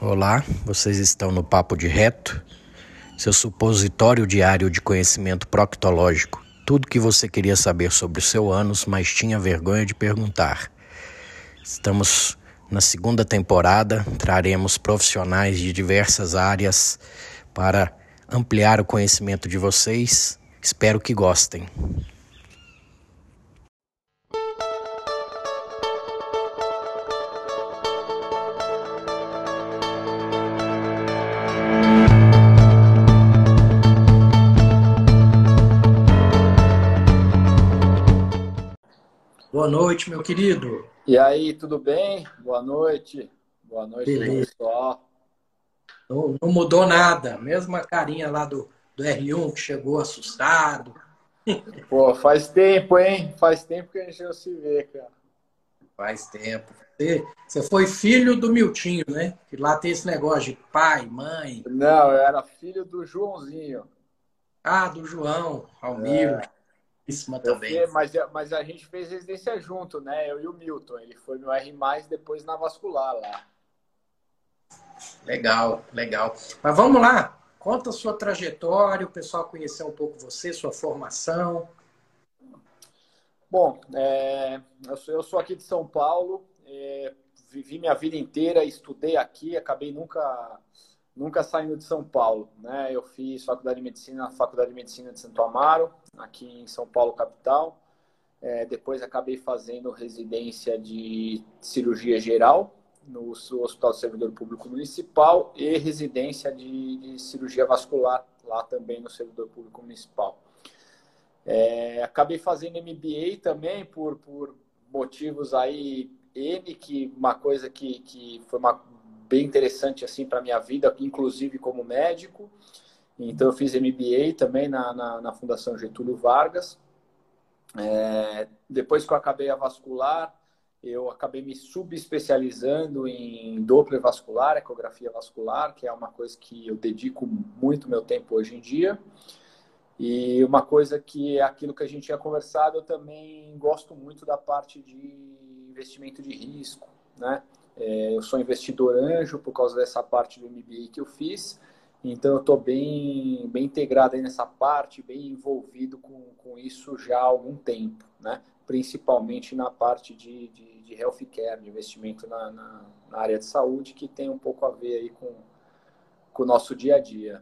Olá, vocês estão no Papo de Reto, seu supositório diário de conhecimento proctológico. Tudo que você queria saber sobre o seu ânus, mas tinha vergonha de perguntar. Estamos na segunda temporada, traremos profissionais de diversas áreas para ampliar o conhecimento de vocês. Espero que gostem. Boa noite, meu querido. E aí, tudo bem? Boa noite. Boa noite aí, Beleza. pessoal. Não mudou nada. Mesma carinha lá do R1 que chegou assustado. Pô, faz tempo, hein? Faz tempo que a gente não se vê, cara. Faz tempo. Você foi filho do Miltinho, né? Que lá tem esse negócio de pai, mãe. Não, eu era filho do Joãozinho. Ah, do João, Almiro, Isma Eu também. fiz, mas a gente fez residência junto, né? Eu e o Milton. Ele foi meu R+, depois na vascular lá. Legal, legal. Mas vamos lá. Conta a sua trajetória, o pessoal conhecer um pouco você, sua formação. Bom, eu sou aqui de São Paulo. Vivi minha vida inteira, estudei aqui, acabei nunca saindo de São Paulo, né? Eu fiz faculdade de medicina na Faculdade de Medicina de Santo Amaro, aqui em São Paulo, capital. Depois acabei fazendo residência de cirurgia geral no Hospital Servidor Público Municipal e residência de cirurgia vascular lá também no Servidor Público Municipal. Acabei fazendo MBA também por motivos aí que uma coisa que foi bem interessante assim para minha vida, inclusive como médico. Então eu fiz MBA também na Fundação Getúlio Vargas. Depois que eu acabei a vascular, eu acabei me subespecializando em Doppler vascular, ecografia vascular, que é uma coisa que eu dedico muito meu tempo hoje em dia. E uma coisa que é aquilo que a gente tinha conversado, eu também gosto muito da parte de investimento de risco, né? Eu sou investidor anjo por causa dessa parte do MBA que eu fiz, então eu estou bem integrado aí nessa parte, bem envolvido com isso já há algum tempo, né? Principalmente na parte de healthcare, de investimento na área de saúde, que tem um pouco a ver aí com o nosso dia a dia.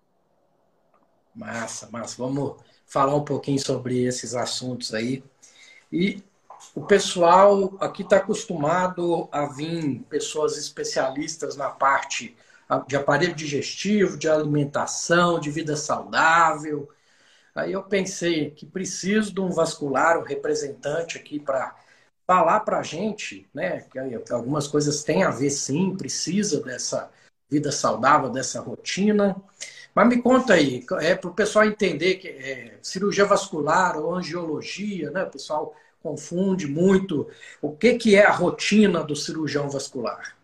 Massa, massa. Vamos falar um pouquinho sobre esses assuntos aí. E o pessoal aqui está acostumado a vir pessoas especialistas na parte de aparelho digestivo, de alimentação, de vida saudável. Aí eu pensei que preciso de um vascular, um representante aqui para falar para a gente, né? Que algumas coisas têm a ver sim, precisa dessa vida saudável, dessa rotina. Mas me conta aí, para o pessoal entender que cirurgia vascular ou angiologia, né? O pessoal confunde muito. O que é a rotina do cirurgião vascular?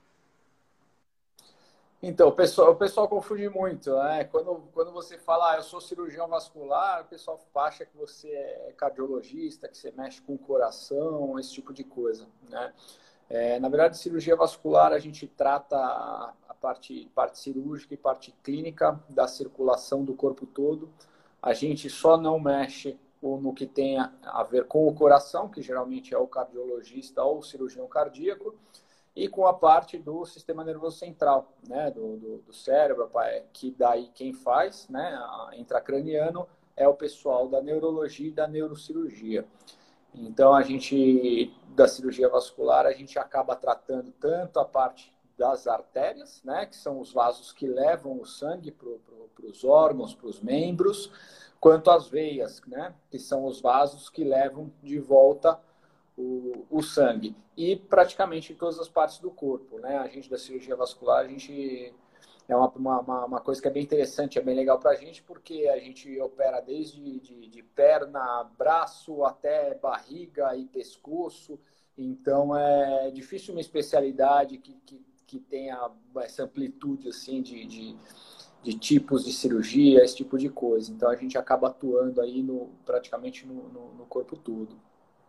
Então, o pessoal confunde muito, né? Quando você fala, eu sou cirurgião vascular, o pessoal acha que você é cardiologista, que você mexe com o coração, esse tipo de coisa, né? Na verdade, cirurgia vascular, a gente trata a parte cirúrgica e parte clínica da circulação do corpo todo. A gente só não mexe no que tem a ver com o coração, que geralmente é o cardiologista ou o cirurgião cardíaco, e com a parte do sistema nervoso central, né, do cérebro, que daí quem faz, né, intracraniano, é o pessoal da neurologia e da neurocirurgia. Então, da cirurgia vascular, a gente acaba tratando tanto a parte das artérias, né, que são os vasos que levam o sangue para os órgãos, para os membros, quanto as veias, né, que são os vasos que levam de volta o sangue. E praticamente em todas as partes do corpo, né? A gente da cirurgia vascular, a gente é uma coisa que é bem interessante, é bem legal para a gente, porque a gente opera desde de perna, braço, até barriga e pescoço. Então, é difícil uma especialidade que tenha essa amplitude assim, de tipos de cirurgia, esse tipo de coisa. Então, a gente acaba atuando aí praticamente no corpo todo.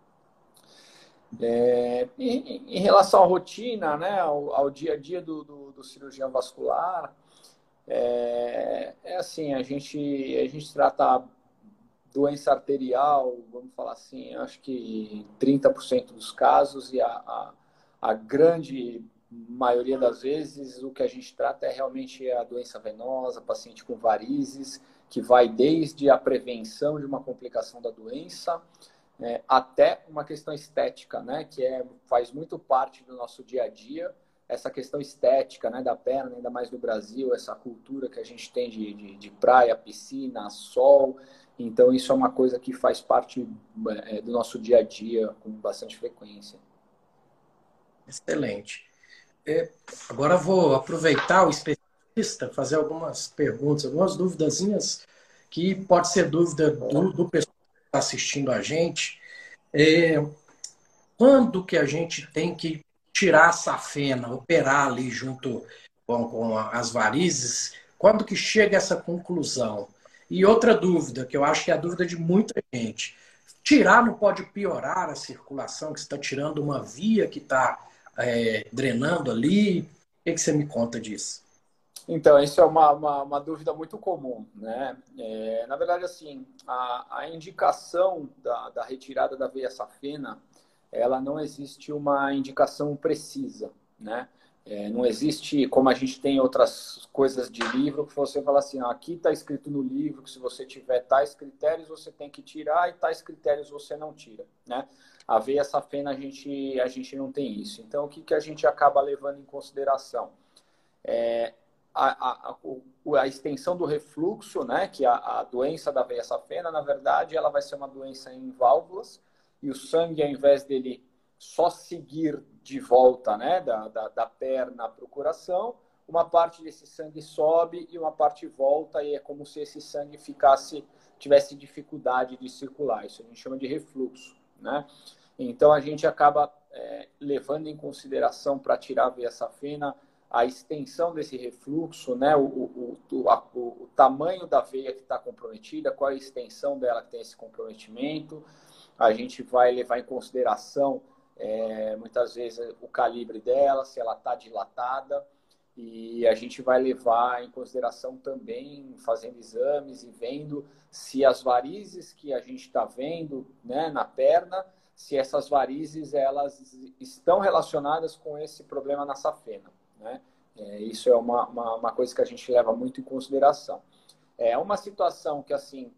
Em relação à rotina, né, ao dia a dia do do cirurgião vascular assim, a gente trata doença arterial, vamos falar assim, acho que 30% dos casos, e a grande maioria das vezes o que a gente trata é realmente a doença venosa, paciente com varizes, que vai desde a prevenção de uma complicação da doença, até uma questão estética, né, que faz muito parte do nosso dia a dia, essa questão estética, né, da perna, ainda mais no Brasil, essa cultura que a gente tem de praia, piscina, sol. Então, isso é uma coisa que faz parte do nosso dia a dia com bastante frequência. Excelente. Agora vou aproveitar o especialista, fazer algumas perguntas, algumas duvidazinhas, que pode ser dúvida do pessoal que está assistindo a gente. Quando que a gente tem que tirar a safena, operar ali junto com as varizes? Quando que chega essa conclusão? E outra dúvida, que eu acho que é a dúvida de muita gente. Tirar não pode piorar a circulação, que você está tirando uma via que está drenando ali? O que você me conta disso? Então, isso é uma dúvida muito comum, né? Na verdade, assim, a indicação da retirada da veia safena, ela não existe uma indicação precisa, né? Não existe, como a gente tem outras coisas de livro, que você fala assim, aqui está escrito no livro que se você tiver tais critérios, você tem que tirar e tais critérios você não tira, né? A veia safena, a gente não tem isso. Então, o que a gente acaba levando em consideração? A extensão do refluxo, né, que a doença da veia safena, na verdade, ela vai ser uma doença em válvulas, e o sangue, ao invés dele só seguir de volta, né, da perna para o coração, uma parte desse sangue sobe e uma parte volta, e é como se esse sangue tivesse dificuldade de circular. Isso a gente chama de refluxo, né? Então, a gente acaba levando em consideração para tirar a veia safena a extensão desse refluxo, né? O tamanho da veia que está comprometida, qual é a extensão dela que tem esse comprometimento. A gente vai levar em consideração, muitas vezes, o calibre dela, se ela está dilatada. E a gente vai levar em consideração também, fazendo exames e vendo se as varizes que a gente está vendo, né, na perna, se essas varizes elas estão relacionadas com esse problema na safena, né? Isso é uma coisa que a gente leva muito em consideração. É uma situação que, assim,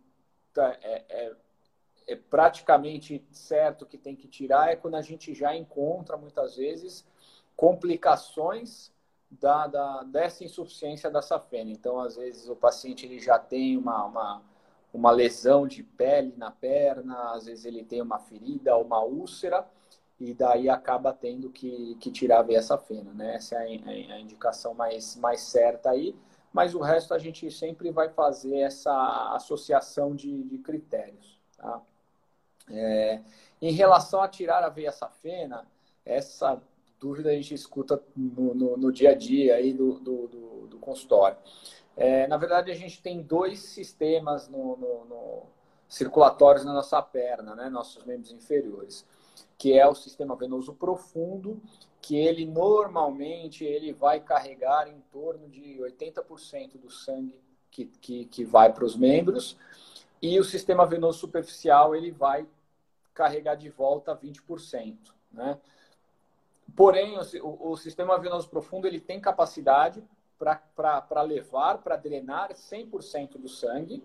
é praticamente certo que tem que tirar, é quando a gente já encontra, muitas vezes, complicações dessa insuficiência da safena. Então, às vezes, o paciente ele já tem uma lesão de pele na perna, às vezes ele tem uma ferida, uma úlcera, e daí acaba tendo que tirar a veia safena, né? Essa é a indicação mais certa aí, mas o resto a gente sempre vai fazer essa associação de critérios, tá? Em relação a tirar a veia safena, essa dúvida a gente escuta no dia a dia aí do consultório. Na verdade, a gente tem dois sistemas circulatórios na nossa perna, né? Nossos membros inferiores, que é o sistema venoso profundo, que ele normalmente ele vai carregar em torno de 80% do sangue que vai para os membros, e o sistema venoso superficial ele vai carregar de volta 20%, né? Porém, o sistema venoso profundo ele tem capacidade para levar, para drenar 100% do sangue.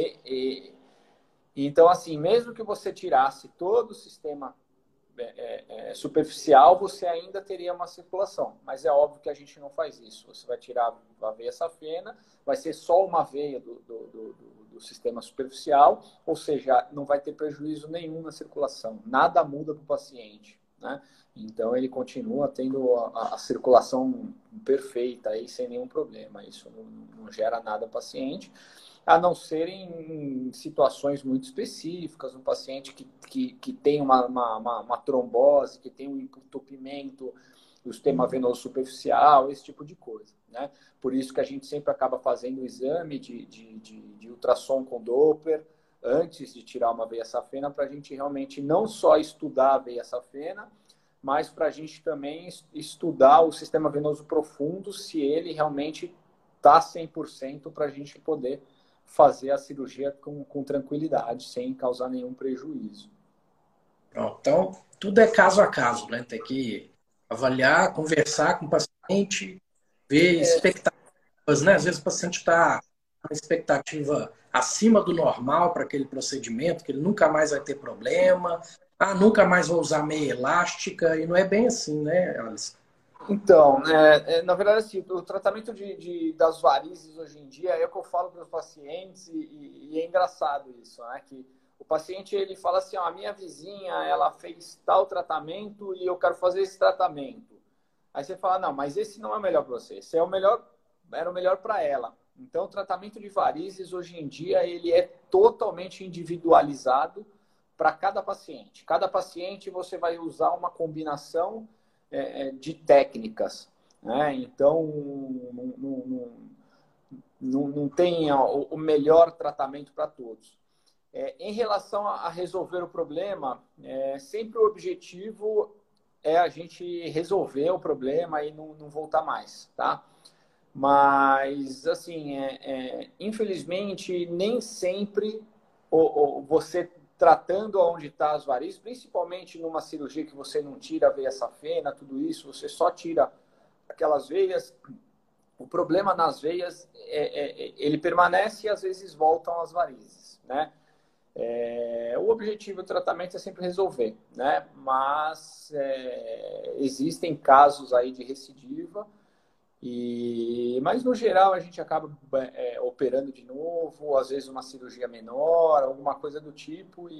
Então, assim, mesmo que você tirasse todo o sistema superficial, você ainda teria uma circulação. Mas é óbvio que a gente não faz isso. Você vai tirar a veia safena, vai ser só uma veia do sistema superficial, ou seja, não vai ter prejuízo nenhum na circulação. Nada muda para o paciente, né? Então, ele continua tendo a circulação perfeita aí, sem nenhum problema. Isso não gera nada ao paciente, a não ser em situações muito específicas, um paciente que tem uma trombose, que tem um entupimento do sistema venoso superficial, esse tipo de coisa, né? Por isso que a gente sempre acaba fazendo o exame de ultrassom com Doppler antes de tirar uma veia safena, para a gente realmente não só estudar a veia safena, mas para a gente também estudar o sistema venoso profundo, se ele realmente está 100% para a gente poder fazer a cirurgia com tranquilidade, sem causar nenhum prejuízo. Pronto. Então, tudo é caso a caso, né? Tem que avaliar, conversar com o paciente, ver expectativas, né? Às vezes o paciente está com expectativa acima do normal para aquele procedimento, que ele nunca mais vai ter problema. Ah, nunca mais vou usar meia elástica, e não é bem assim, né, Alice? Então, na verdade, assim, o tratamento das varizes hoje em dia é o que eu falo para os pacientes e é engraçado isso, né? Que o paciente ele fala assim, ó, a minha vizinha ela fez tal tratamento e eu quero fazer esse tratamento. Aí você fala, não, mas esse não é o melhor para você, esse é o melhor, era o melhor para ela. Então, o tratamento de varizes hoje em dia ele é totalmente individualizado para cada paciente. Cada paciente você vai usar uma combinação de técnicas, né? Então, não tem o melhor tratamento para todos. Em relação a resolver o problema, sempre o objetivo é a gente resolver o problema e não voltar mais, tá? Mas, assim, infelizmente, nem sempre você tratando onde está as varizes, principalmente numa cirurgia que você não tira a veia safena, tudo isso, você só tira aquelas veias. O problema nas veias, ele permanece e às vezes voltam as varizes, né? O objetivo do tratamento é sempre resolver, né? Mas existem casos aí de recidiva, mas no geral a gente acaba operando de novo, às vezes uma cirurgia menor, alguma coisa do tipo,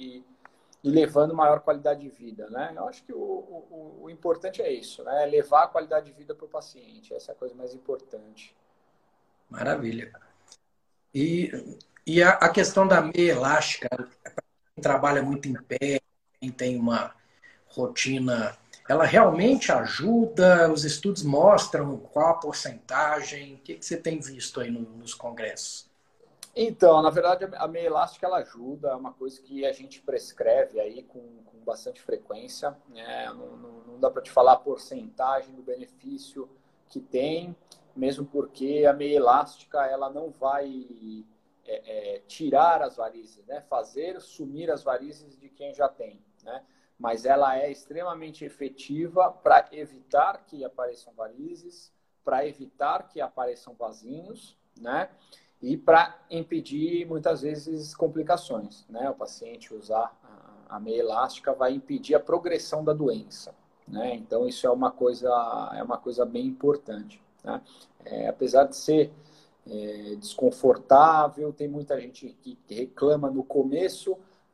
e levando maior qualidade de vida, né? Eu acho que o importante é isso, né? Levar a qualidade de vida para o paciente, essa é a coisa mais importante. Maravilha. E, e a questão da meia elástica, quem trabalha muito em pé, quem tem uma rotina, ela realmente ajuda? Os estudos mostram qual a porcentagem? O que você tem visto aí nos congressos? Então, na verdade, a meia elástica ela ajuda, é uma coisa que a gente prescreve aí com bastante frequência, né? Não dá para te falar a porcentagem do benefício que tem, mesmo porque a meia elástica ela não vai tirar as varizes, né? Fazer sumir as varizes de quem já tem, né? Mas ela é extremamente efetiva para evitar que apareçam varizes, para evitar que apareçam vasinhos, né? E para impedir, muitas vezes, complicações, né? O paciente usar a meia elástica vai impedir a progressão da doença, né? Então, isso é uma coisa bem importante, né? Apesar de ser desconfortável, tem muita gente que reclama no começo,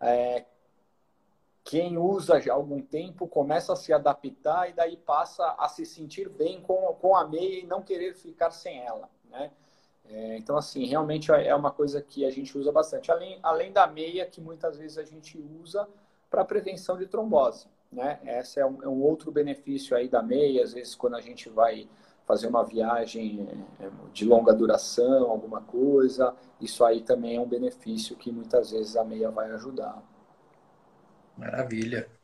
quem usa já há algum tempo começa a se adaptar e daí passa a se sentir bem com a meia e não querer ficar sem ela, né? Então, assim, realmente é uma coisa que a gente usa bastante. Além da meia, que muitas vezes a gente usa para prevenção de trombose, né? Esse é um outro benefício aí da meia. Às vezes, quando a gente vai fazer uma viagem de longa duração, alguma coisa, isso aí também é um benefício que muitas vezes a meia vai ajudar. Maravilha.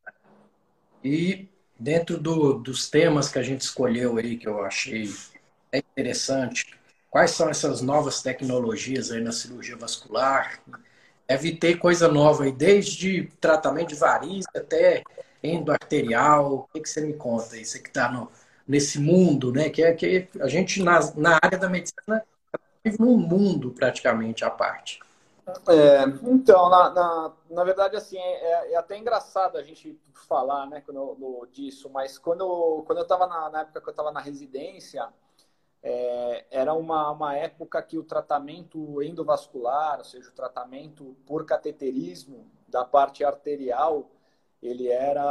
E dentro dos temas que a gente escolheu aí, que eu achei interessante, quais são essas novas tecnologias aí na cirurgia vascular? Deve ter coisa nova aí, desde tratamento de varizes até endoarterial. O que você me conta aí? Você que está nesse mundo, né? Que a gente, na área da medicina, vive num mundo praticamente à parte. Então, na verdade, assim, é até engraçado a gente falar, né, disso, mas quando eu estava na época que eu estava na residência, era uma época que o tratamento endovascular, ou seja, o tratamento por cateterismo da parte arterial, ele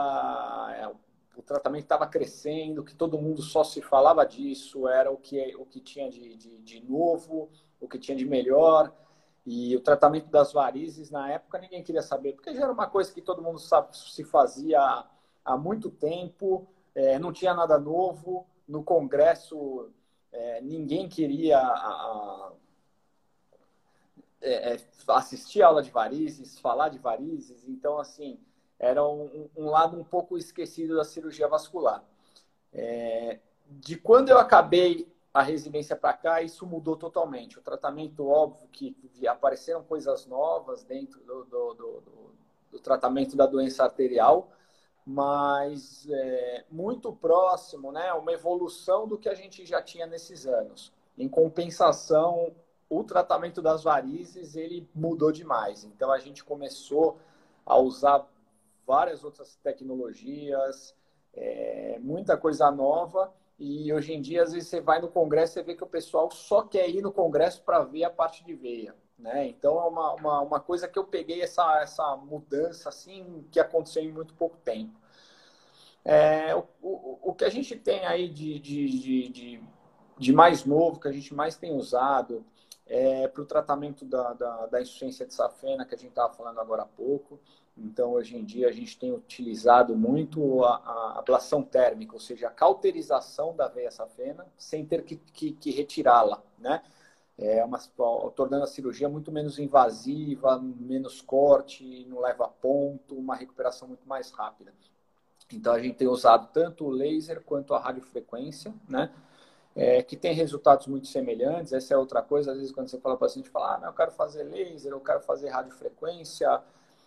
o tratamento estava crescendo, que todo mundo só se falava disso, era o que tinha de novo, o que tinha de melhor. E o tratamento das varizes, na época, ninguém queria saber, porque já era uma coisa que todo mundo sabe, se fazia há muito tempo, não tinha nada novo. No congresso, ninguém queria assistir a aula de varizes, falar de varizes. Então, assim, era um lado um pouco esquecido da cirurgia vascular. De quando eu acabei a residência para cá, isso mudou totalmente. O tratamento, óbvio, que apareceram coisas novas dentro do tratamento da doença arterial, mas muito próximo, né? Uma evolução do que a gente já tinha nesses anos. Em compensação, o tratamento das varizes, ele mudou demais. Então, a gente começou a usar várias outras tecnologias, muita coisa nova, e hoje em dia, às vezes, você vai no congresso e vê que o pessoal só quer ir no congresso para ver a parte de veia, né? Então, é uma coisa que eu peguei essa mudança, assim, que aconteceu em muito pouco tempo. O que a gente tem aí de mais novo, que a gente mais tem usado, para o tratamento da insuficiência de safena, que a gente estava falando agora há pouco. Então, hoje em dia, a gente tem utilizado muito a ablação térmica, ou seja, a cauterização da veia safena, sem ter que retirá-la, né? Tornando a cirurgia muito menos invasiva, menos corte, não leva a ponto, uma recuperação muito mais rápida. Então, a gente tem usado tanto o laser quanto a radiofrequência, né? Que tem resultados muito semelhantes. Essa é outra coisa. Às vezes, quando você fala para o paciente, fala, eu quero fazer laser, eu quero fazer radiofrequência.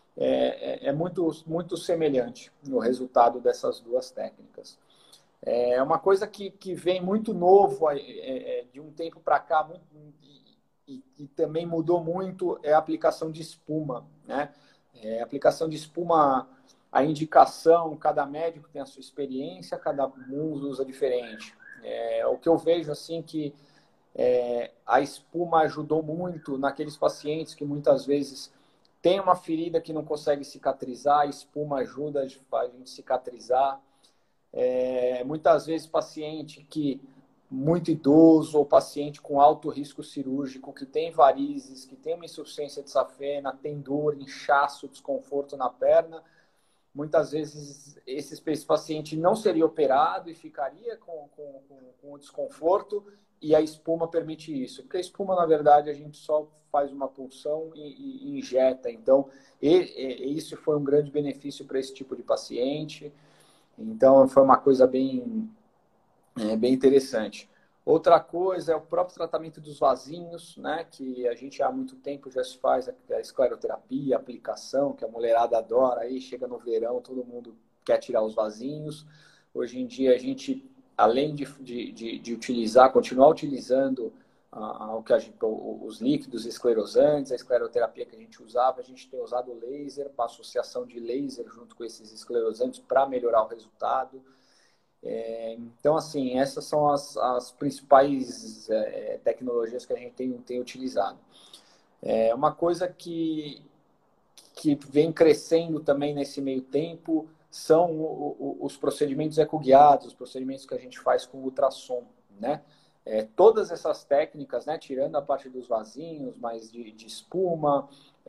Muito semelhante no resultado dessas duas técnicas. Uma coisa que vem muito novo de um tempo para cá e também mudou muito é a aplicação de espuma, né? A aplicação de espuma, a indicação, cada médico tem a sua experiência, cada um usa diferente. O que eu vejo assim que a espuma ajudou muito naqueles pacientes que muitas vezes tem uma ferida que não consegue cicatrizar, a espuma ajuda a gente cicatrizar. Muitas vezes paciente que muito idoso ou paciente com alto risco cirúrgico, que tem varizes, que tem uma insuficiência de safena, tem dor, inchaço, desconforto na perna, muitas vezes esse paciente não seria operado e ficaria com o desconforto, e a espuma permite isso. Porque a espuma, na verdade, a gente só faz uma punção e injeta. Então, isso foi um grande benefício para esse tipo de paciente. Então, foi uma coisa bem interessante. Outra coisa é o próprio tratamento dos vasinhos, né? Que a gente há muito tempo já se faz a escleroterapia, a aplicação, que a mulherada adora. Aí chega no verão, todo mundo quer tirar os vasinhos. Hoje em dia, a gente, além de utilizar, continuar utilizando os líquidos esclerosantes, a escleroterapia que a gente usava, a gente tem usado o laser, para associação de laser junto com esses esclerosantes para melhorar o resultado. Então, assim, essas são as principais tecnologias que a gente tem utilizado. Uma coisa que vem crescendo também nesse meio tempo são os procedimentos ecoguiados, os procedimentos que a gente faz com ultrassom, né? Todas essas técnicas, né, tirando a parte dos vasinhos, mas de espuma,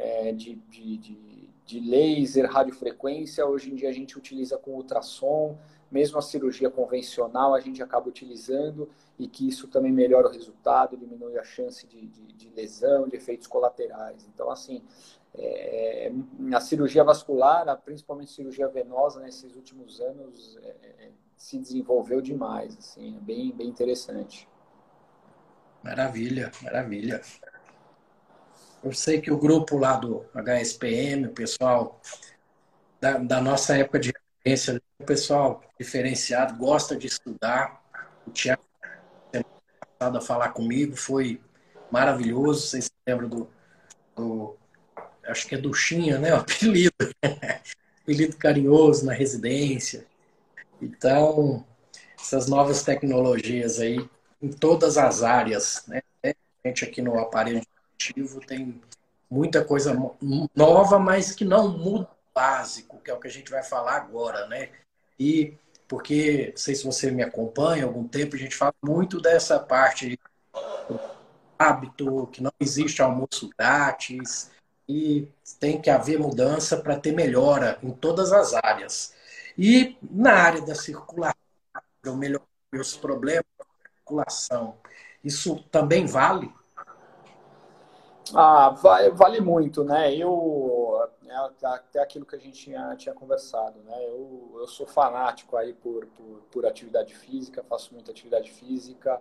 de laser, radiofrequência, hoje em dia a gente utiliza com ultrassom, mesmo a cirurgia convencional a gente acaba utilizando, e que isso também melhora o resultado, diminui a chance de lesão, de efeitos colaterais. Então, assim, a cirurgia vascular, principalmente a cirurgia venosa, nesses últimos anos, se desenvolveu demais. Assim, é bem interessante. Maravilha, maravilha. Eu sei que o grupo lá do HSPM, o pessoal da nossa época de referência, o pessoal diferenciado, gosta de estudar. O Tiago, semana passada, falar comigo, foi maravilhoso. Vocês se lembram acho que é Duchinha, né? O apelido. Apelido carinhoso na residência. Então, essas novas tecnologias aí, em todas as áreas, né? A gente aqui no aparelho digestivo tem muita coisa nova, mas que não muda o básico, que é o que a gente vai falar agora, né? E porque, não sei se você me acompanha há algum tempo, a gente fala muito dessa parte do hábito, que não existe almoço grátis, e tem que haver mudança para ter melhora em todas as áreas. E na área da circulação, para melhorar os problemas da circulação, isso também vale? Vale muito, né? Eu né? Até aquilo que a gente tinha conversado, né? Eu sou fanático aí por atividade física, faço muita atividade física,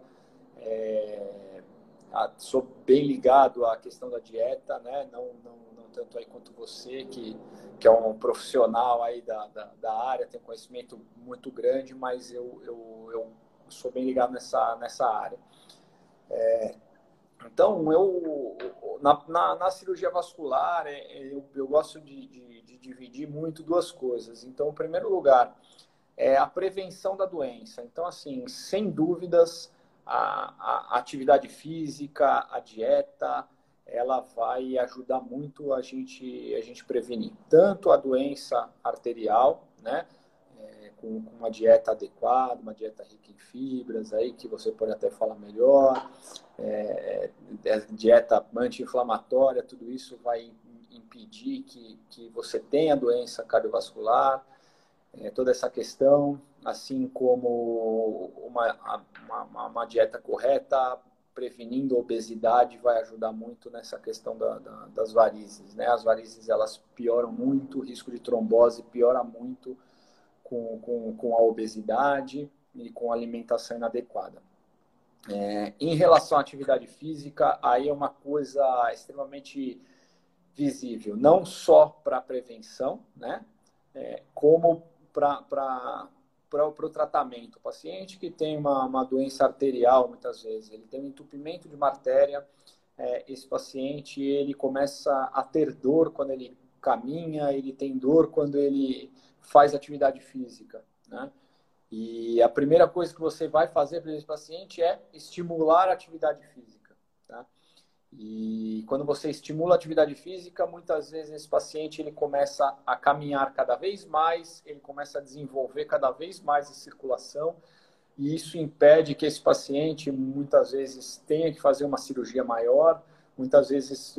sou bem ligado à questão da dieta, né? Não tanto aí quanto você, que é um profissional aí da área, tem um conhecimento muito grande, mas eu sou bem ligado nessa área. Então, na cirurgia vascular, eu gosto de dividir muito duas coisas. Então, em primeiro lugar, é a prevenção da doença. Então, assim, sem dúvidas, a atividade física, a dieta, ela vai ajudar muito a gente prevenir tanto a doença arterial, né? Com uma dieta adequada, uma dieta rica em fibras, aí que você pode até falar melhor, dieta anti-inflamatória, tudo isso vai impedir que você tenha doença cardiovascular, toda essa questão, assim como uma dieta correta, prevenindo a obesidade, vai ajudar muito nessa questão das varizes, né? As varizes, elas pioram muito, o risco de trombose piora muito com a obesidade e com a alimentação inadequada. Em relação à atividade física, aí é uma coisa extremamente visível, não só para a prevenção, né? Como para o tratamento. O paciente que tem uma doença arterial, muitas vezes, ele tem um entupimento de uma artéria, esse paciente ele começa a ter dor quando ele caminha, ele tem dor quando ele faz atividade física, né? E a primeira coisa que você vai fazer para esse paciente é estimular a atividade física, tá? E quando você estimula a atividade física, muitas vezes esse paciente ele começa a caminhar cada vez mais, ele começa a desenvolver cada vez mais a circulação, e isso impede que esse paciente muitas vezes tenha que fazer uma cirurgia maior, muitas vezes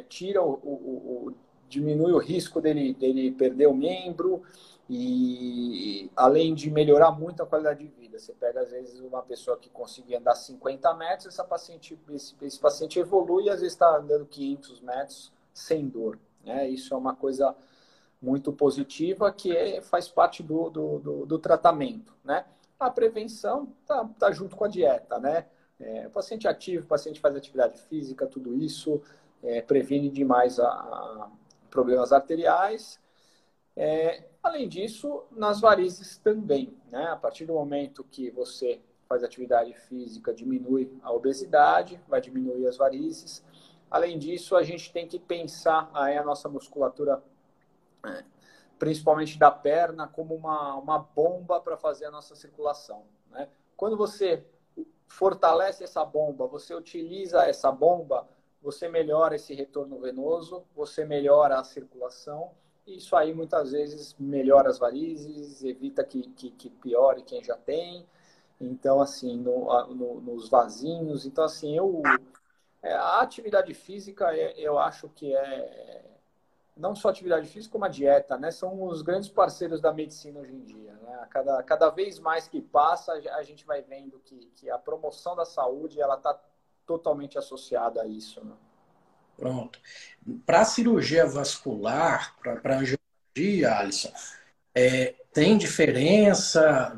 diminui o risco dele perder o membro, e além de melhorar muito a qualidade de vida. Você pega, às vezes, uma pessoa que conseguia andar 50 metros, esse paciente evolui e às vezes está andando 500 metros sem dor, né? Isso é uma coisa muito positiva que faz parte do tratamento, né? A prevenção tá junto com a dieta, né? O paciente ativo, o paciente faz atividade física, tudo isso previne demais problemas arteriais. Além disso, nas varizes também, né? A partir do momento que você faz atividade física, diminui a obesidade, vai diminuir as varizes. Além disso, a gente tem que pensar a nossa musculatura, principalmente da perna, como uma bomba para fazer a nossa circulação, né? Quando você fortalece essa bomba, você utiliza essa bomba, você melhora esse retorno venoso, você melhora a circulação. Isso aí muitas vezes melhora as varizes, evita que piore quem já tem. Então, assim, nos vasinhos. Então, assim, a atividade física, eu acho que não só a atividade física, como a dieta, né? São os grandes parceiros da medicina hoje em dia, né? Cada vez mais que passa, a gente vai vendo que a promoção da saúde, ela está totalmente associada a isso, né? Pronto. Para a cirurgia vascular, para angiologia, Alisson, tem diferença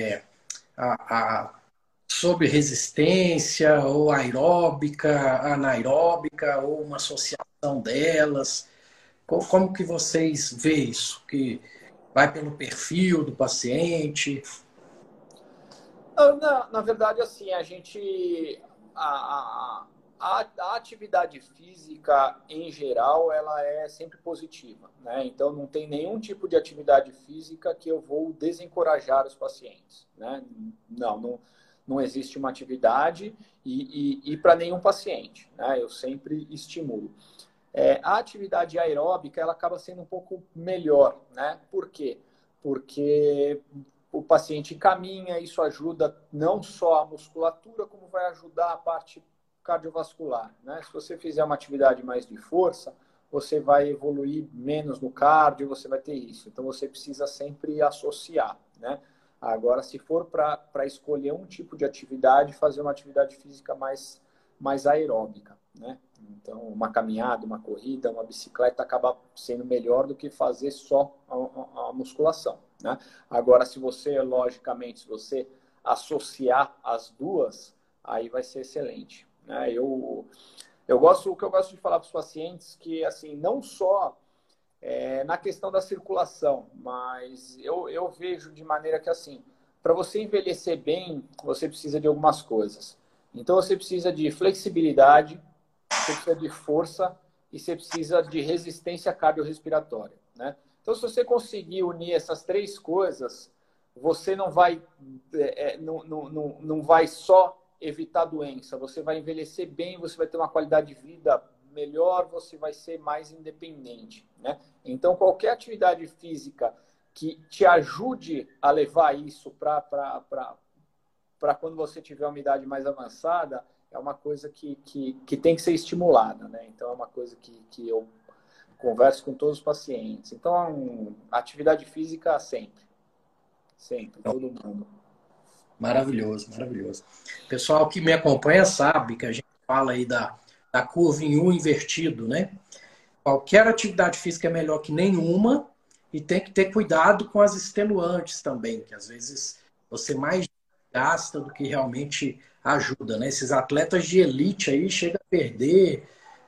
sobre resistência, ou aeróbica, anaeróbica, ou uma associação delas? Como que vocês veem isso? Que vai pelo perfil do paciente? Na verdade, assim, a atividade física, em geral, ela é sempre positiva, né? Então, não tem nenhum tipo de atividade física que eu vou desencorajar os pacientes, né? Não existe uma atividade e para nenhum paciente, né? Eu sempre estimulo. A atividade aeróbica, ela acaba sendo um pouco melhor, né? Por quê? Porque o paciente caminha, isso ajuda não só a musculatura, como vai ajudar a parte cardiovascular, né? Se você fizer uma atividade mais de força, você vai evoluir menos no cardio, você vai ter isso. Então, você precisa sempre associar, né? Agora, se for para escolher um tipo de atividade, fazer uma atividade física mais mais aeróbica, né? Então, uma caminhada, uma corrida, uma bicicleta acaba sendo melhor do que fazer só a musculação, né? Agora, se você, logicamente, se você associar as duas, aí vai ser excelente, né? O que eu gosto de falar para os pacientes que, assim, não só na questão da circulação, mas eu vejo de maneira que, assim, para você envelhecer bem, você precisa de algumas coisas. Então, você precisa de flexibilidade, você precisa de força e você precisa de resistência cardiorrespiratória, né? Então, se você conseguir unir essas três coisas, você não vai, não vai só evitar doença, você vai envelhecer bem, você vai ter uma qualidade de vida melhor, você vai ser mais independente, né? Então, qualquer atividade física que te ajude a levar isso para quando você tiver uma idade mais avançada, é uma coisa que tem que ser estimulada, né? Então, é uma coisa que eu converso com todos os pacientes. Então, atividade física sempre. Sempre, todo mundo. Maravilhoso, maravilhoso. Pessoal que me acompanha sabe que a gente fala aí da curva em U invertido, né? Qualquer atividade física é melhor que nenhuma e tem que ter cuidado com as extenuantes também, que às vezes você mais gasta do que realmente ajuda, né? Esses atletas de elite aí chegam a perder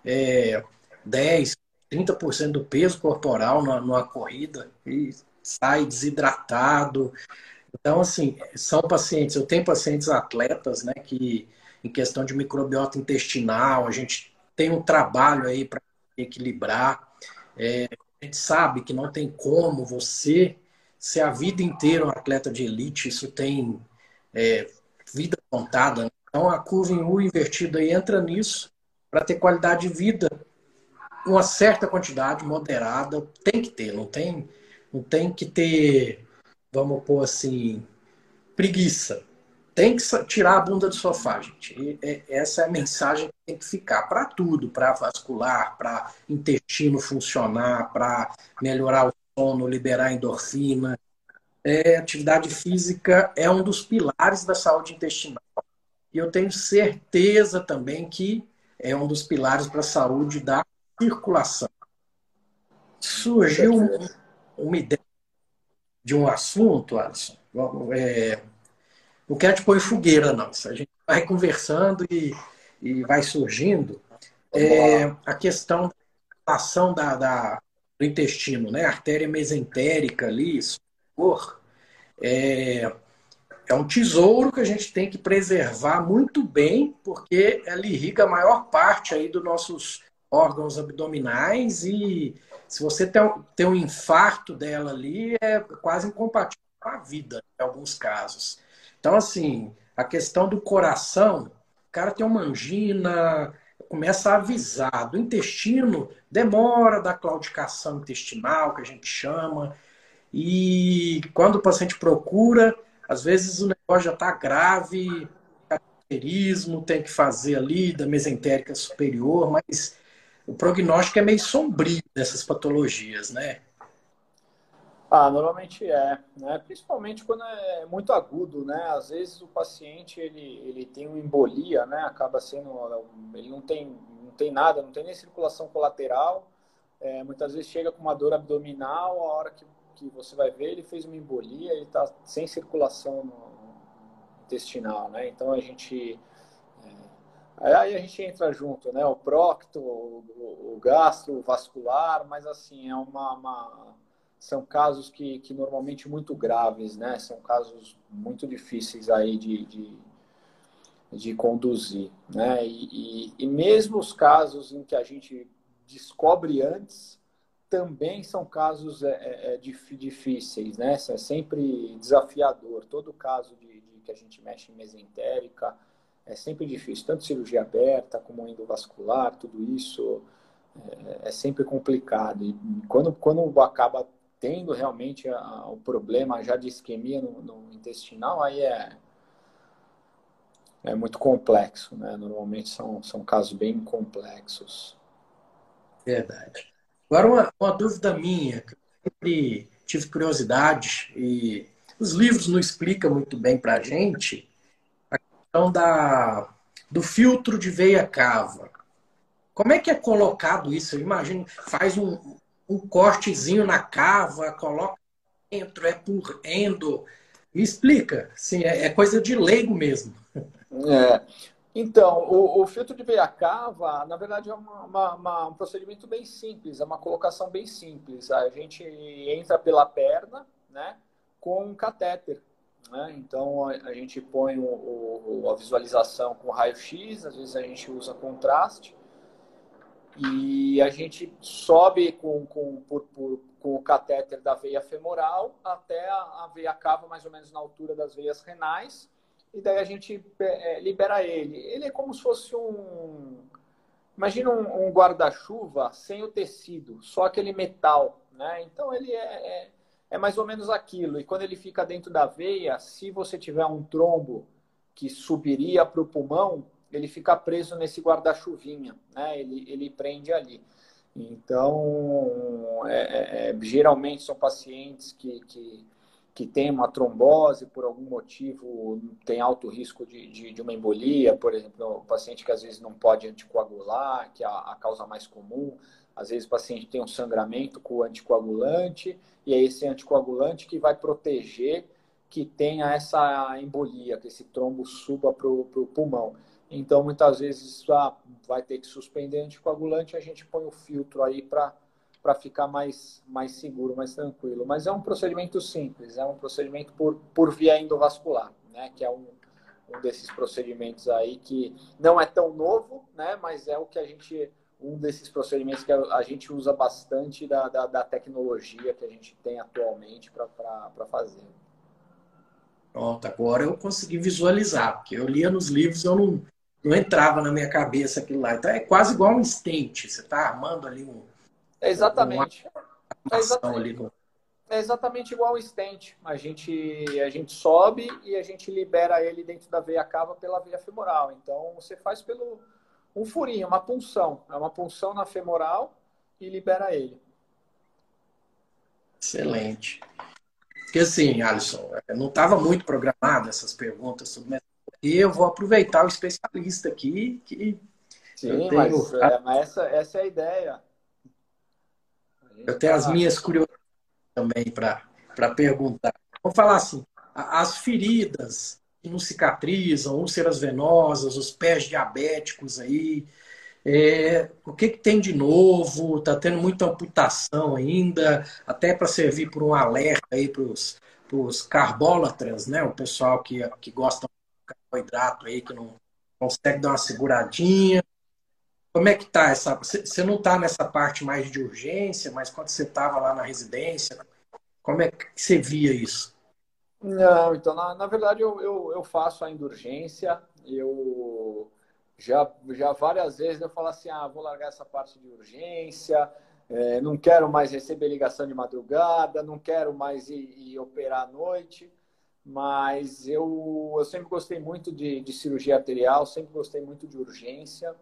10, 30% do peso corporal numa corrida e sai desidratado. Então, assim, são pacientes, eu tenho pacientes atletas, né, que em questão de microbiota intestinal, a gente tem um trabalho aí para equilibrar. A gente sabe que não tem como você ser a vida inteira um atleta de elite, isso tem vida contada, né? Então, a curva em U invertida aí entra nisso para ter qualidade de vida, uma certa quantidade moderada, tem que ter, não tem que ter, vamos pôr assim, preguiça. Tem que tirar a bunda do sofá, gente. Essa é a mensagem que tem que ficar para tudo, para vascular, para intestino funcionar, para melhorar o sono, liberar endorfina. Atividade física é um dos pilares da saúde intestinal. E eu tenho certeza também que é um dos pilares para a saúde da circulação. Surgiu Perfeito. uma ideia de um assunto, Alisson. Não quero te pôr em fogueira, não. A gente vai conversando e vai surgindo. Vamos lá. A questão da ação do intestino, né? A artéria mesentérica ali, supor, é um tesouro que a gente tem que preservar muito bem, porque ela irriga a maior parte aí dos nossos órgãos abdominais e se você tem um infarto dela ali, é quase incompatível com a vida, em alguns casos. Então, assim, a questão do coração, o cara tem uma angina, começa a avisar. Do intestino, demora da claudicação intestinal, que a gente chama, e quando o paciente procura, às vezes o negócio já está grave, cateterismo, tem que fazer ali da mesentérica superior, mas o prognóstico é meio sombrio dessas patologias, né? Normalmente né? Principalmente quando é muito agudo, né? Às vezes o paciente ele tem uma embolia, né? Acaba sendo, ele não tem nada, não tem nem circulação colateral. Muitas vezes chega com uma dor abdominal, a hora que você vai ver, ele fez uma embolia, ele está sem circulação intestinal, né? Então aí a gente entra junto, né? O prócto, o gastrovascular, mas assim, são casos que normalmente muito graves, né? São casos muito difíceis aí de conduzir, né? E mesmo os casos em que a gente descobre antes, também são casos difíceis, né? É sempre desafiador. Todo caso de que a gente mexe em mesentérica é sempre difícil. Tanto cirurgia aberta como endovascular, tudo isso é sempre complicado. E quando acaba tendo realmente o problema já de isquemia no intestinal, aí é muito complexo, né? Normalmente são casos bem complexos. Verdade. Agora, uma dúvida minha, que eu sempre tive curiosidade, e os livros não explicam muito bem para a gente, a questão do filtro de veia cava. Como é que é colocado isso? Eu imagino, faz um cortezinho na cava, coloca dentro, é por endo. Me explica. Sim, é coisa de leigo mesmo. É. Então, o filtro de veia cava, na verdade, é um procedimento bem simples, é uma colocação bem simples. A gente entra pela perna, né, com um catéter. Né? Então, a gente põe a visualização com raio-x, às vezes a gente usa contraste, e a gente sobe com o catéter da veia femoral até a veia cava, mais ou menos na altura das veias renais, e daí a gente libera ele. Ele é como se fosse imagina um guarda-chuva sem o tecido, só aquele metal, né? Então ele é mais ou menos aquilo. E quando ele fica dentro da veia, se você tiver um trombo que subiria para o pulmão, ele fica preso nesse guarda-chuvinha, né? Ele prende ali. Então, geralmente são pacientes que têm uma trombose, por algum motivo tem alto risco de uma embolia, por exemplo, o paciente que às vezes não pode anticoagular, que é a causa mais comum. Às vezes o paciente tem um sangramento com o anticoagulante, e é esse anticoagulante que vai proteger que tenha essa embolia, que esse trombo suba para o pulmão. Então, muitas vezes, vai ter que suspender anticoagulante, a gente põe o filtro aí para ficar mais seguro, mais tranquilo. Mas é um procedimento simples, é um procedimento por via endovascular, né? Que é um desses procedimentos aí que não é tão novo, né? Mas é o que um desses procedimentos que a gente usa bastante da tecnologia que a gente tem atualmente para fazer. Pronto, agora eu consegui visualizar, porque eu lia nos livros, eu não entrava na minha cabeça aquilo lá. Então é quase igual um stent. Você está armando ali uma Exatamente. armação ali. É exatamente igual ao stent. A gente sobe e a gente libera ele dentro da veia cava pela veia femoral. Então, você faz pelo um furinho, uma punção. É uma punção na femoral e libera ele. Excelente. Porque assim, Alisson, não estava muito programado essas perguntas sobre e eu vou aproveitar o especialista aqui, que eu Sim, tenho, mas essa é a ideia. eu tenho as minhas curiosidades também para perguntar. Vamos falar assim, as feridas que não cicatrizam, úlceras venosas, os pés diabéticos aí, o que tem de novo? Está tendo muita amputação ainda, até para servir por um alerta aí para os carbólatras, né? O pessoal que gosta de carboidrato aí, que não consegue dar uma seguradinha. Como é que tá essa? Você não está nessa parte mais de urgência, mas quando você estava lá na residência, como é que você via isso? Não, então, na verdade, eu faço a indulgência. Eu já várias vezes eu falo assim, vou largar essa parte de urgência, não quero mais receber ligação de madrugada, não quero mais ir operar à noite, mas eu sempre gostei muito de cirurgia arterial, sempre gostei muito de urgência.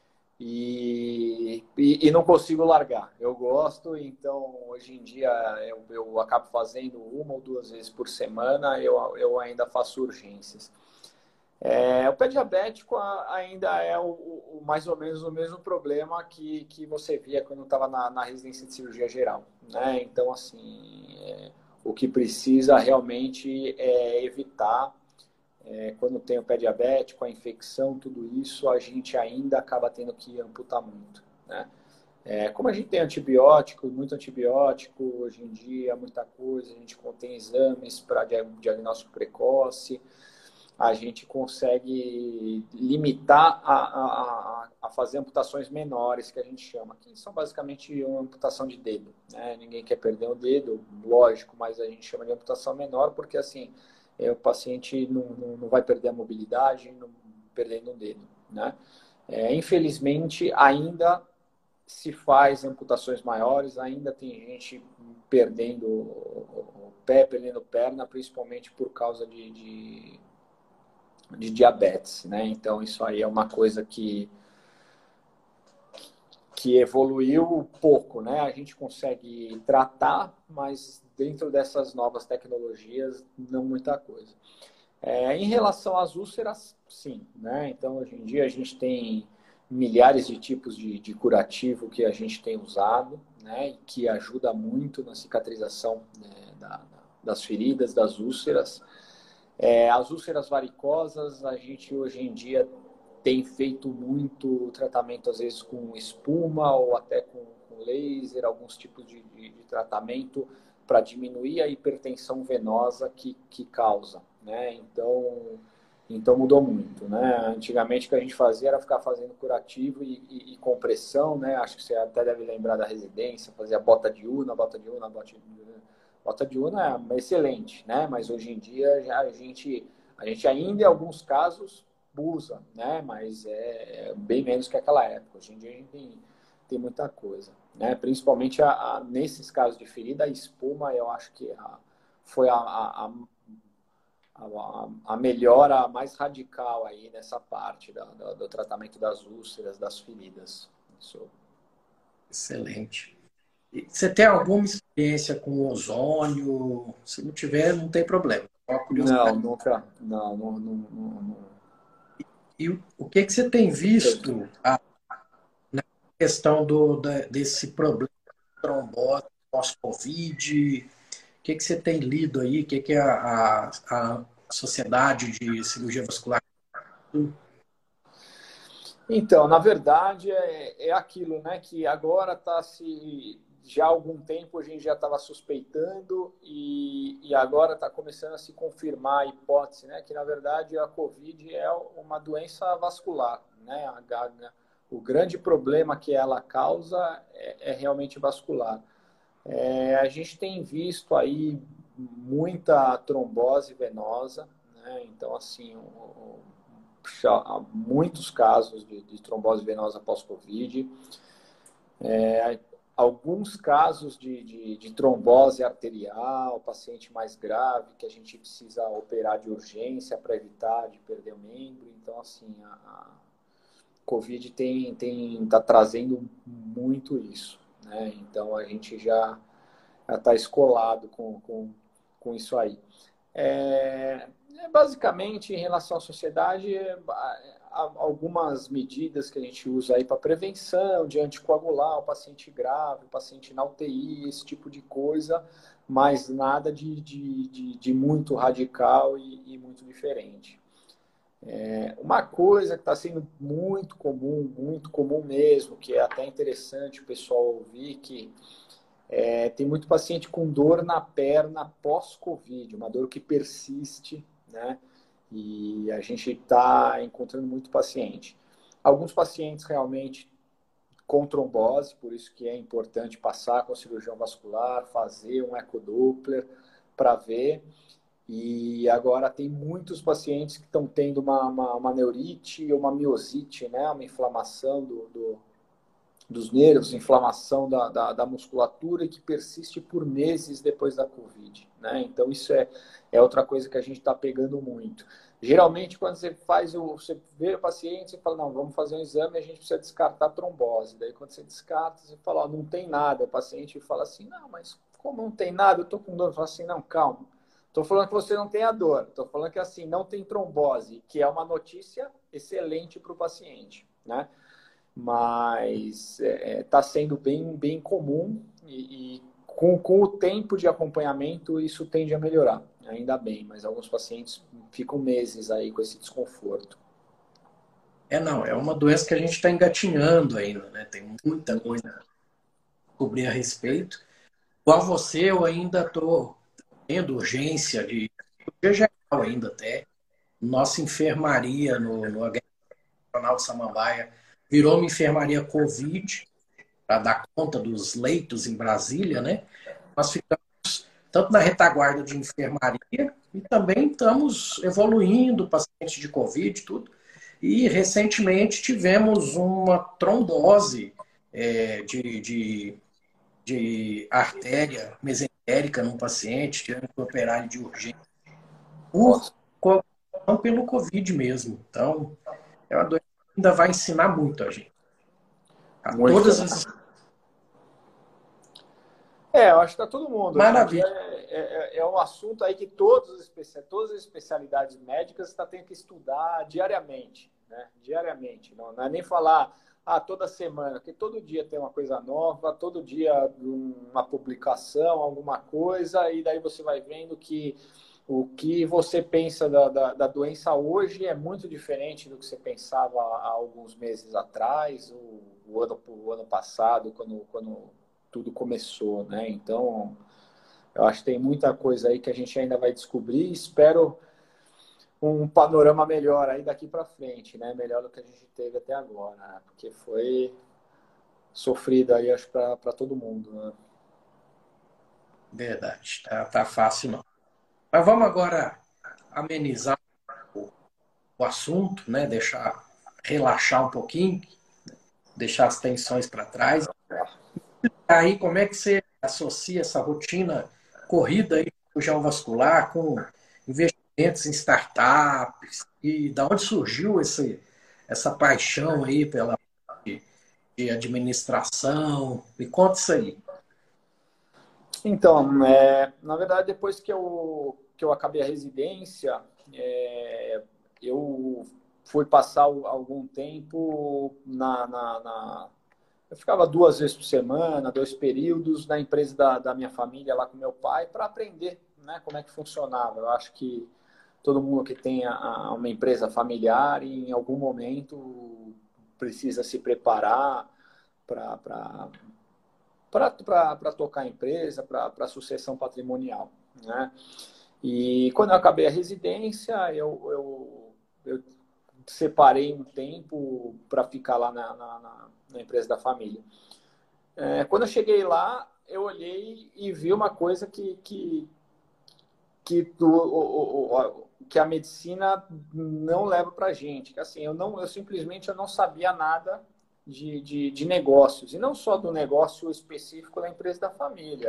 E não consigo largar. Eu gosto, então hoje em dia eu acabo fazendo uma ou duas vezes por semana, eu ainda faço urgências. O pé diabético ainda é mais ou menos o mesmo problema que você via quando estava na residência de cirurgia geral, né? Então, assim, o que precisa realmente é evitar quando tem o pé diabético, a infecção, tudo isso, a gente ainda acaba tendo que amputar muito, né? Como a gente tem antibiótico, muito antibiótico hoje em dia, muita coisa, a gente contém exames para diagnóstico precoce, a gente consegue limitar a fazer amputações menores, que a gente chama, que são basicamente uma amputação de dedo, né? Ninguém quer perder o dedo, lógico, mas a gente chama de amputação menor porque, assim, o paciente não vai perder a mobilidade perdendo o dedo, né? Infelizmente, ainda se faz amputações maiores, ainda tem gente perdendo o pé, perdendo perna, principalmente por causa de diabetes, né? Então, isso aí é uma coisa que evoluiu pouco, né? A gente consegue tratar, mas dentro dessas novas tecnologias, não muita coisa. Em relação às úlceras, sim, né? Então, hoje em dia, a gente tem milhares de tipos de curativo que a gente tem usado, né? E que ajuda muito na cicatrização, né, das feridas, das úlceras. As úlceras varicosas, a gente hoje em dia tem feito muito tratamento, às vezes com espuma ou até com laser, alguns tipos de tratamento para diminuir a hipertensão venosa que causa, né? Então mudou muito, né? Antigamente o que a gente fazia era ficar fazendo curativo e compressão, né? Acho que você até deve lembrar da residência, fazia bota de una, bota de una é excelente, né? Mas hoje em dia a gente ainda em alguns casos usa, né? Mas é bem menos que aquela época. Hoje em dia a gente tem muita coisa, né? Principalmente nesses casos de ferida, a espuma, eu acho que foi a melhora mais radical aí nessa parte do tratamento das úlceras, das feridas. Isso. Excelente. E você tem alguma experiência com ozônio? Se não tiver, não tem problema. Só uma Não, curiosidade. nunca. Não. E o que que você tem visto na questão desse problema de trombose pós-Covid? O que que você tem lido aí? O que que a Sociedade de Cirurgia Vascular? Então, na verdade, é aquilo, né? Que agora está se. Já há algum tempo a gente já estava suspeitando e agora está começando a se confirmar a hipótese, né? Que na verdade a Covid é uma doença vascular, né? O grande problema que ela causa é realmente vascular. A gente tem visto aí muita trombose venosa, né? Então, assim, há muitos casos de trombose venosa pós-Covid, alguns casos de trombose arterial, paciente mais grave, que a gente precisa operar de urgência para evitar de perder o membro. Então, assim, a Covid tá trazendo muito isso, né? Então, a gente já está escolado com isso aí. Basicamente, em relação à sociedade, há algumas medidas que a gente usa aí para prevenção, de anticoagular o paciente grave, o paciente na UTI, esse tipo de coisa, mas nada de muito radical e muito diferente. Uma coisa que está sendo muito comum mesmo, que é até interessante o pessoal ouvir, que tem muito paciente com dor na perna pós-Covid, uma dor que persiste, né? E a gente está encontrando muito paciente. Alguns pacientes realmente com trombose, por isso que é importante passar com o cirurgião vascular, fazer um ecodoppler para ver. E agora tem muitos pacientes que estão tendo uma neurite ou uma miosite, né? Uma inflamação dos nervos, inflamação da musculatura que persiste por meses depois da Covid, né? Então, isso é outra coisa que a gente está pegando muito. Geralmente, quando você vê o paciente, você fala, não, vamos fazer um exame, a gente precisa descartar a trombose. Daí, quando você descarta, você fala, não tem nada. O paciente fala assim, não, mas como não tem nada? Eu estou com dor. Eu falo assim, não, calma. Estou falando que você não tem a dor. Estou falando que, assim, não tem trombose, que é uma notícia excelente para o paciente, né? Mas está sendo bem comum e com o tempo de acompanhamento isso tende a melhorar, ainda bem, mas alguns pacientes ficam meses aí com esse desconforto. Não, é uma doença que a gente está engatinhando ainda, né? Tem muita coisa a descobrir a respeito. Igual você, eu ainda estou tendo urgência de cirurgia geral ainda até. Nossa enfermaria no Regional de Samambaia virou uma enfermaria Covid para dar conta dos leitos em Brasília, né? Nós ficamos tanto na retaguarda de enfermaria e também estamos evoluindo pacientes de Covid, tudo. E recentemente tivemos uma trombose de artéria mesentérica num paciente, tivemos que operar ele de urgência por Nossa, não pelo Covid mesmo. Então, é uma doença que ainda vai ensinar muito a gente. A muito. todas as Eu acho que está todo mundo. Hoje em dia Maravilha. é um assunto aí que todas as especialidades médicas está tendo que estudar diariamente, né? Diariamente. Não é nem falar toda semana, porque todo dia tem uma coisa nova, todo dia uma publicação, alguma coisa, e daí você vai vendo que o que você pensa da doença hoje é muito diferente do que você pensava há alguns meses atrás, o ano passado, quando tudo começou, né? Então, eu acho que tem muita coisa aí que a gente ainda vai descobrir. Espero um panorama melhor aí daqui para frente, né? Melhor do que a gente teve até agora, né? Porque foi sofrido aí, acho, para todo mundo, né? Verdade. Tá fácil, não. Mas vamos agora amenizar o assunto, né? Deixar relaxar um pouquinho, deixar as tensões para trás. Aí, como é que você associa essa rotina corrida aí do cirurgião vascular com investimentos em startups? E da onde surgiu essa paixão aí pela de administração? Me conta isso aí. Então, na verdade, depois que eu acabei a residência, eu fui passar algum tempo eu ficava 2 vezes por semana, 2 períodos na empresa da minha família, lá com meu pai, para aprender, né, como é que funcionava. Eu acho que todo mundo que tem uma empresa familiar, em algum momento, precisa se preparar para tocar a empresa, para a sucessão patrimonial, né? E quando eu acabei a residência, eu separei um tempo para ficar lá na empresa da família. Quando eu cheguei lá, eu olhei e vi uma coisa que a medicina não leva para a gente. Que assim, eu simplesmente eu não sabia nada de negócios, e não só do negócio específico da empresa da família.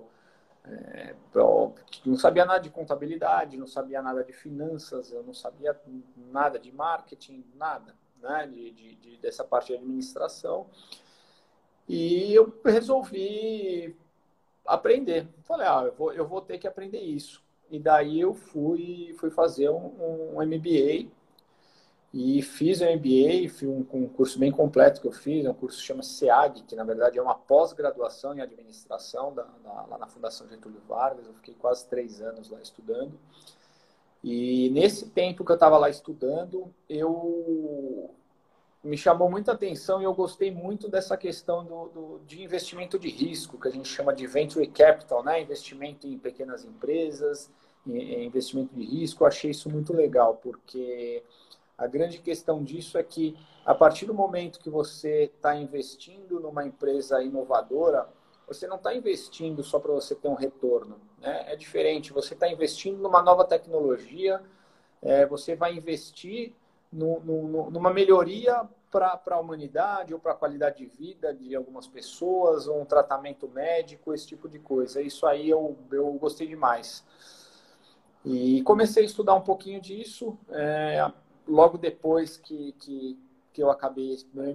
Eu não sabia nada de contabilidade, não sabia nada de finanças, eu não sabia nada de marketing, nada, né, dessa parte de administração. E eu resolvi aprender. Falei, eu vou ter que aprender isso. E daí eu fui fazer um MBA e fiz o MBA, fiz um curso bem completo que eu fiz, é um curso que chama SEAG, que na verdade é uma pós-graduação em administração lá na Fundação Getúlio Vargas. Eu fiquei quase 3 anos lá estudando. E nesse tempo que eu estava lá estudando, me chamou muita atenção e eu gostei muito dessa questão de investimento de risco, que a gente chama de venture capital, né? Investimento em pequenas empresas, investimento de risco. Eu achei isso muito legal, porque a grande questão disso é que, a partir do momento que você está investindo numa empresa inovadora, você não está investindo só para você ter um retorno, né? É diferente, você está investindo numa nova tecnologia, você vai investir numa melhoria para a humanidade ou para a qualidade de vida de algumas pessoas, ou um tratamento médico, esse tipo de coisa. Isso aí eu gostei demais. E comecei a estudar um pouquinho disso, logo depois que eu acabei meu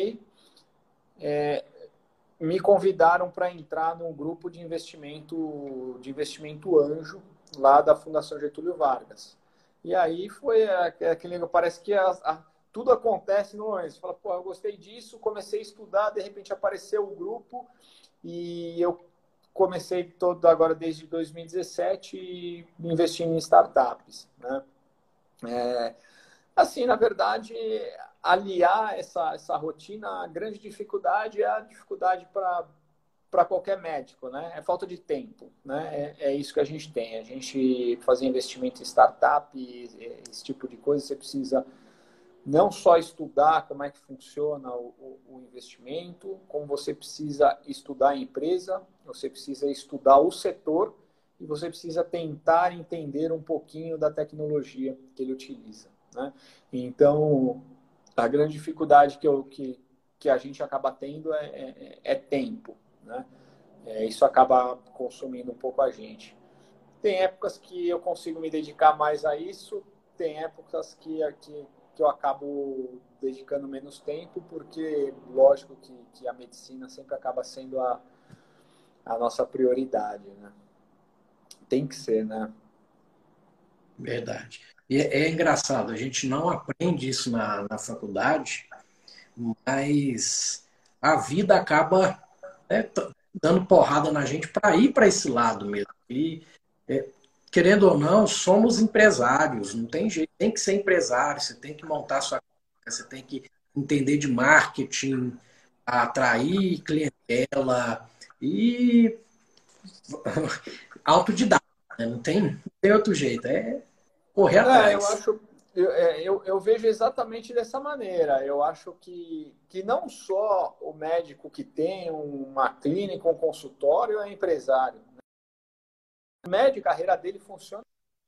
MBA, me convidaram para entrar num grupo de investimento anjo lá da Fundação Getúlio Vargas. E aí foi aquele, parece que tudo acontece no momento. Você fala, pô, eu gostei disso, comecei a estudar, de repente apareceu o grupo e eu comecei todo agora desde 2017 investindo em startups, né? Assim, na verdade, aliar essa rotina, a grande dificuldade é a dificuldade para qualquer médico, né? É falta de tempo, né? É isso que a gente tem. A gente fazer investimento em startup, esse tipo de coisa, você precisa não só estudar como é que funciona o investimento, como você precisa estudar a empresa, você precisa estudar o setor e você precisa tentar entender um pouquinho da tecnologia que ele utiliza, né? Então, a grande dificuldade que a gente acaba tendo é tempo, né? Isso acaba consumindo um pouco a gente. Tem épocas que eu consigo me dedicar mais a isso, tem épocas que eu acabo dedicando menos tempo, porque lógico que a medicina sempre acaba sendo a nossa prioridade, né? Tem que ser, né? Verdade. E é engraçado, a gente não aprende isso na faculdade, mas a vida acaba, né, dando porrada na gente para ir para esse lado mesmo. E, é, querendo ou não, somos empresários, não tem jeito, tem que ser empresário, você tem que montar sua coisa, você tem que entender de marketing, atrair clientela e autodidata, né? Não tem outro jeito, é correr Eu atrás. acho, eu vejo exatamente dessa maneira. Eu acho que não só o médico que tem uma clínica, um consultório é empresário. O médico, a carreira dele funciona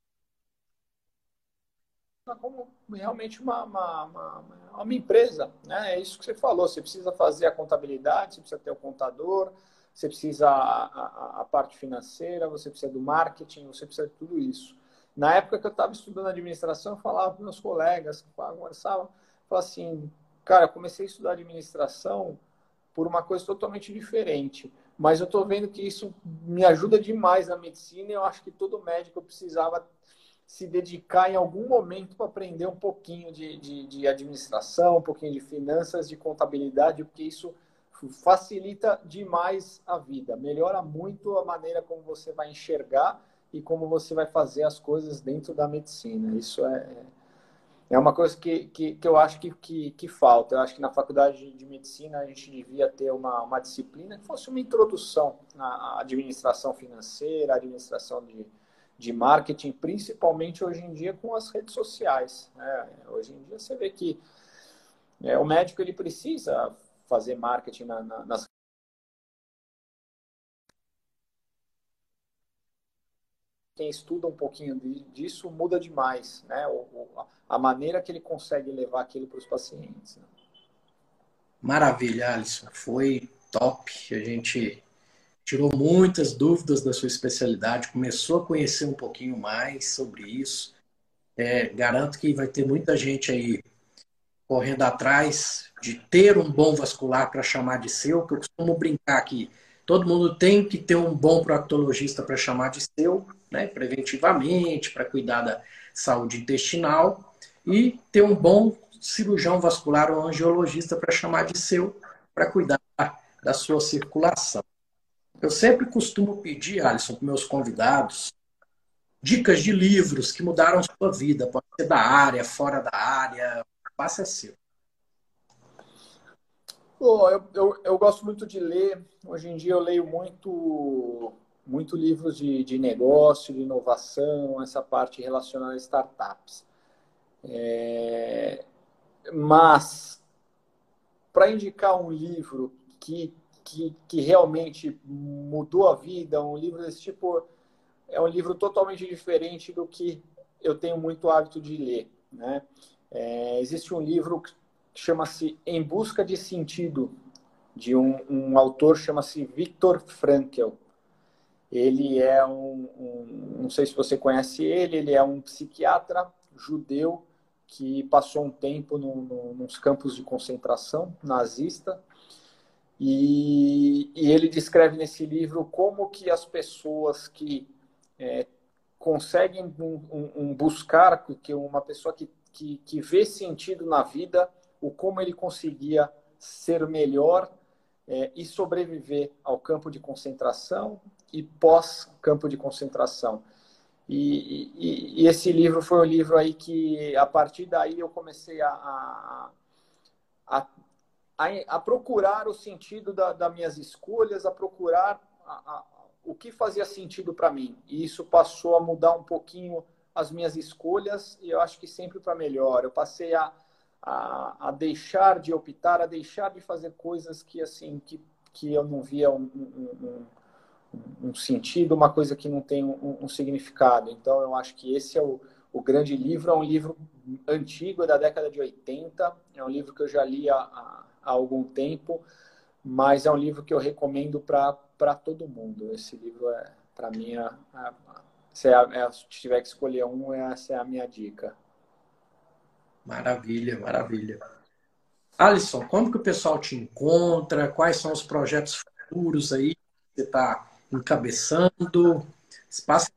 como realmente uma empresa, né? É isso que você falou. Você precisa fazer a contabilidade, você precisa ter o contador, você precisa a parte financeira, você precisa do marketing, você precisa de tudo isso. Na época que eu estava estudando administração, eu falava para meus colegas, conversava, falava assim, cara, eu comecei a estudar administração por uma coisa totalmente diferente. Mas eu estou vendo que isso me ajuda demais na medicina e eu acho que todo médico precisava se dedicar em algum momento para aprender um pouquinho de administração, um pouquinho de finanças, de contabilidade, porque isso facilita demais a vida, melhora muito a maneira como você vai enxergar e como você vai fazer as coisas dentro da medicina. Isso é uma coisa que eu acho que falta. Eu acho que na faculdade de medicina a gente devia ter uma disciplina que fosse uma introdução à administração financeira, à administração de marketing, principalmente hoje em dia com as redes sociais, né? Hoje em dia você vê que o médico ele precisa fazer marketing nas quem estuda um pouquinho disso muda demais, né? A maneira que ele consegue levar aquilo para os pacientes. Né? Maravilha, Alisson. Foi top. A gente tirou muitas dúvidas da sua especialidade, começou a conhecer um pouquinho mais sobre isso. Garanto que vai ter muita gente aí correndo atrás de ter um bom vascular para chamar de seu, que eu costumo brincar aqui. Todo mundo tem que ter um bom proctologista para chamar de seu, né, preventivamente, para cuidar da saúde intestinal, e ter um bom cirurgião vascular ou angiologista para chamar de seu, para cuidar da sua circulação. Eu sempre costumo pedir, Alisson, para meus convidados, dicas de livros que mudaram sua vida. Pode ser da área, fora da área, passa a ser. Pô, eu gosto muito de ler. Hoje em dia eu leio muito livros de negócio, de inovação, essa parte relacionada a startups. Mas, para indicar um livro que realmente mudou a vida, um livro desse tipo, é um livro totalmente diferente do que eu tenho muito hábito de ler, né? Existe um livro que chama-se Em Busca de Sentido, de um autor chama-se Viktor Frankl. Ele é não sei se você conhece ele é um psiquiatra judeu que passou um tempo nos campos de concentração nazista e ele descreve nesse livro como que as pessoas que conseguem buscar, que uma pessoa que vê sentido na vida, o como ele conseguia ser melhor e sobreviver ao campo de concentração e pós-campo de concentração. E esse livro foi um livro aí que, a partir daí, eu comecei a, a procurar o sentido das minhas escolhas, a procurar o que fazia sentido para mim. E isso passou a mudar um pouquinho as minhas escolhas, e eu acho que sempre para melhor. Eu passei a deixar de optar, a deixar de fazer coisas que assim que eu não via um sentido, uma coisa que não tem um significado. Então, eu acho que esse é o grande livro. É um livro antigo, é da década de 80. É um livro que eu já li há algum tempo, mas é um livro que eu recomendo para todo mundo. Esse livro, para mim, se tiver que escolher um, essa é a minha dica. Maravilha, maravilha. Alisson, como que o pessoal te encontra? Quais são os projetos futuros aí que você está encabeçando? Espaço.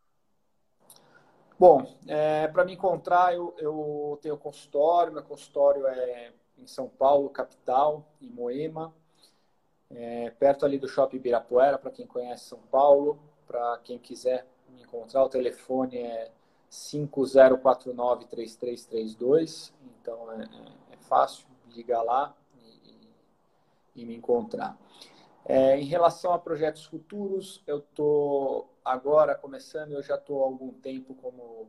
Bom, para me encontrar, eu tenho consultório. Meu consultório é em São Paulo, capital, em Moema, perto ali do Shopping Ibirapuera, para quem conhece São Paulo. Para quem quiser me encontrar, o telefone é 5049-3332. Então, é fácil, ligar lá e me encontrar. Em relação a projetos futuros, eu estou agora começando, eu já estou há algum tempo como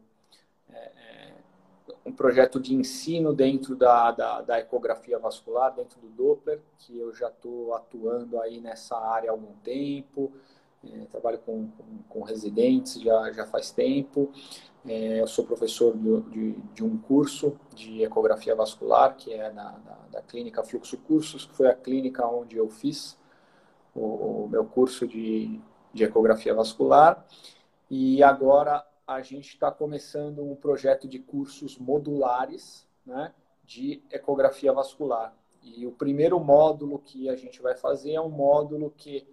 um projeto de ensino dentro da ecografia vascular, dentro do Doppler, que eu já estou atuando aí nessa área há algum tempo, trabalho com residentes já faz tempo. Eu sou professor de um curso de ecografia vascular, que é da clínica Fluxo Cursos, que foi a clínica onde eu fiz o meu curso de ecografia vascular, e agora a gente está começando um projeto de cursos modulares, né, de ecografia vascular. E o primeiro módulo que a gente vai fazer é um módulo que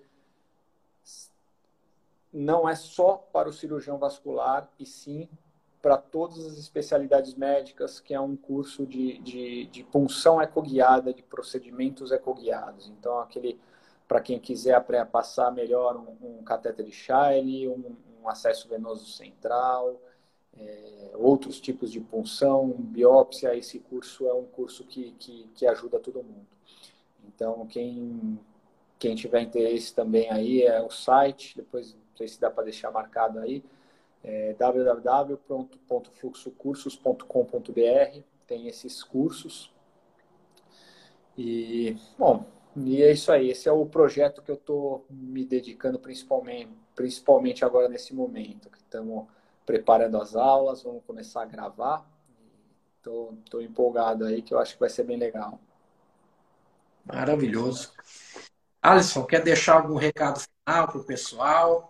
não é só para o cirurgião vascular, e sim para todas as especialidades médicas, que é um curso de punção ecoguiada, de procedimentos ecoguiados. Então, para quem quiser passar melhor um catéter de Chaille, um acesso venoso central, outros tipos de punção, biópsia, esse curso é um curso que ajuda todo mundo. Então, quem tiver interesse também aí, é o site, depois não sei se dá para deixar marcado aí, www.fluxocursos.com.br, tem esses cursos. E, bom, e é isso aí. Esse é o projeto que eu estou me dedicando principalmente agora nesse momento, que estamos preparando as aulas, vamos começar a gravar. Estou empolgado aí, que eu acho que vai ser bem legal. Maravilhoso. Alisson, quer deixar algum recado final para o pessoal?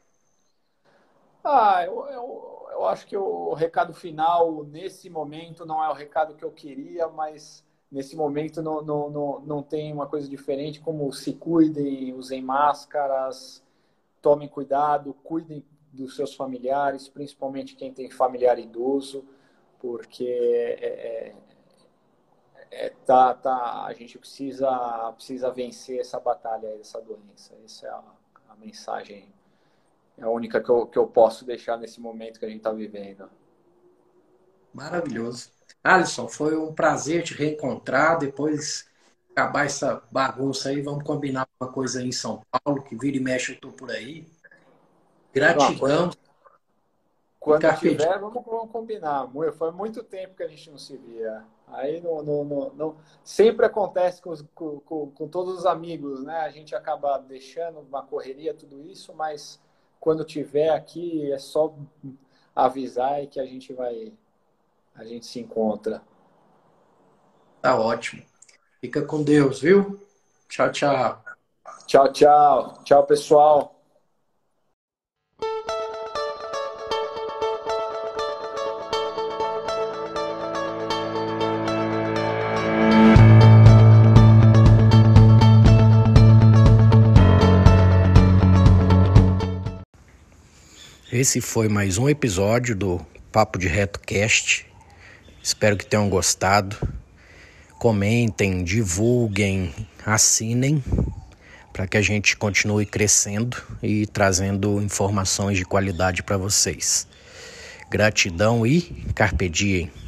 Eu acho que o recado final, nesse momento, não é o recado que eu queria, mas nesse momento não tem uma coisa diferente, como se cuidem, usem máscaras, tomem cuidado, cuidem dos seus familiares, principalmente quem tem familiar idoso, porque a gente precisa vencer essa batalha, essa doença. Essa é a mensagem. É a única que eu posso deixar nesse momento que a gente está vivendo. Maravilhoso. Alisson, foi um prazer te reencontrar. Depois acabar essa bagunça aí, vamos combinar uma coisa aí em São Paulo, que vira e mexe eu estou por aí. Gratidão. Quando tiver, vamos combinar. Foi muito tempo que a gente não se via. Aí não sempre acontece com todos os amigos, né? A gente acaba deixando uma correria, tudo isso, mas quando tiver aqui é só avisar e que a gente se encontra. Tá ótimo. Fica com Deus, viu? Tchau, tchau. Tchau, tchau. Tchau, pessoal. Esse foi mais um episódio do Papo de Reto Cast. Espero que tenham gostado. Comentem, divulguem, assinem para que a gente continue crescendo e trazendo informações de qualidade para vocês. Gratidão e carpe diem.